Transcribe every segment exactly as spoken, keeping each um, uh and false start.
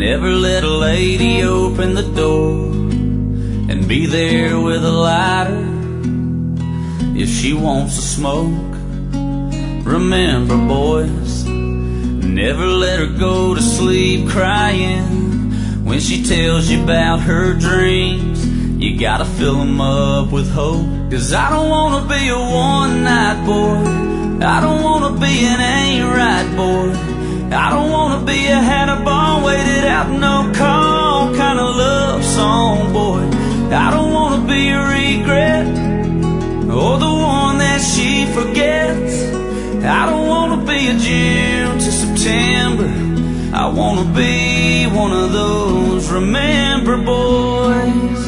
Never let a lady open the door and be there with a lighter if she wants to smoke. Remember, boys, never let her go to sleep crying when she tells you about her dreams. You gotta fill them up with hope. Cause I don't wanna be a one-night boy, I don't wanna be an ain't right boy, I don't wanna be a had a ball waited out no call kind of love song boy. I don't wanna be a regret or the one that she forgets. I don't wanna be a June to September, I wanna be one of those remember boys.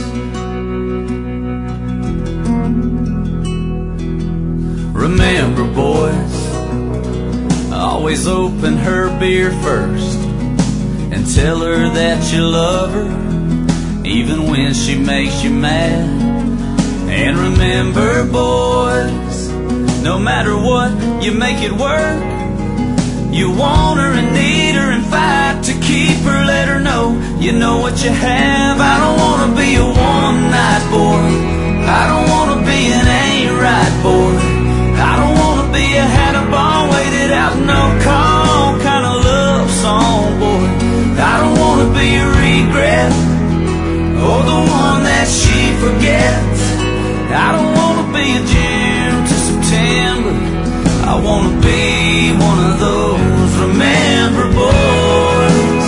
Remember, boys, always open her beer first and tell her that you love her, even when she makes you mad. And remember, boys, no matter what, you make it work. You want her and need her and fight to keep her. Let her know you know what you have. I don't wanna be a one-night boy, I don't wanna be an ain't right boy, I don't wanna be a had a ball waited out no call kind of love song boy. I don't wanna be a regret or the one that she forgets. I don't wanna be a June to September, I wanna be one of those remember boys.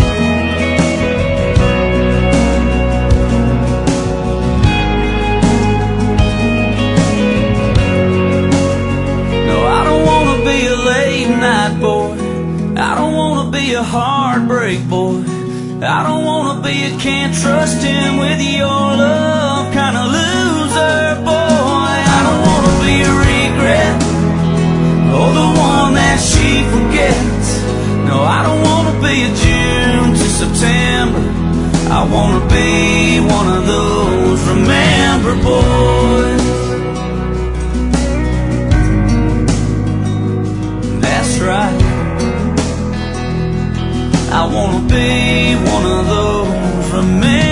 Boy, I don't wanna be a heartbreak boy, I don't wanna be a can't trust him with your love kind of loser boy. I don't wanna be a regret or the one that she forgets. No, I don't wanna be a June to September, I wanna be one of those remember boys. Right, I wanna be one of those remember